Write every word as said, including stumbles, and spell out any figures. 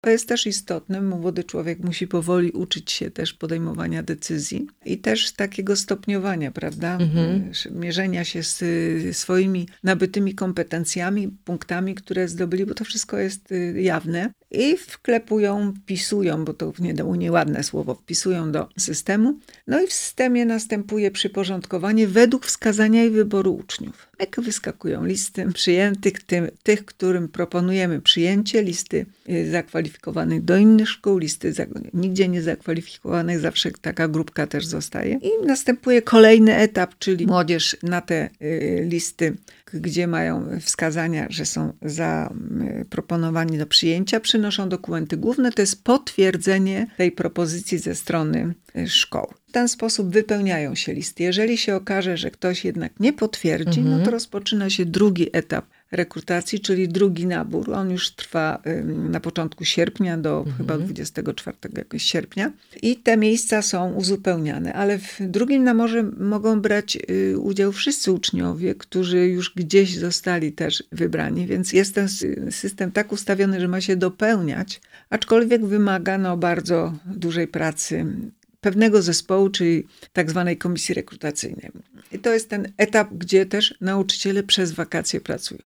To jest też istotne. Młody człowiek musi powoli uczyć się też podejmowania decyzji i też takiego stopniowania, prawda? Mhm. Mierzenia się z swoimi nabytymi kompetencjami, punktami, które zdobyli, bo to wszystko jest jawne. I wklepują, wpisują, bo to nieładne słowo, wpisują do systemu. No i w systemie następuje przyporządkowanie według wskazania i wyboru uczniów. Jak wyskakują listy przyjętych, tym, tych, którym proponujemy przyjęcie, listy zakwalifikowanych do innych szkół, listy za, nigdzie nie zakwalifikowanych, zawsze taka grupka też zostaje. I następuje kolejny etap, czyli młodzież na te y, listy, gdzie mają wskazania, że są zaproponowani do przyjęcia, przynoszą dokumenty główne, to jest potwierdzenie tej propozycji ze strony szkoły. W ten sposób wypełniają się listy. Jeżeli się okaże, że ktoś jednak nie potwierdzi, mhm. no to rozpoczyna się drugi etap rekrutacji, czyli drugi nabór. On już trwa na początku sierpnia do mhm. chyba dwudziestego czwartego jakoś sierpnia. I te miejsca są uzupełniane, ale w drugim naborze mogą brać udział wszyscy uczniowie, którzy już gdzieś zostali też wybrani, więc jest ten system tak ustawiony, że ma się dopełniać, aczkolwiek wymaga no, bardzo dużej pracy pewnego zespołu, czyli tak zwanej komisji rekrutacyjnej. I to jest ten etap, gdzie też nauczyciele przez wakacje pracują.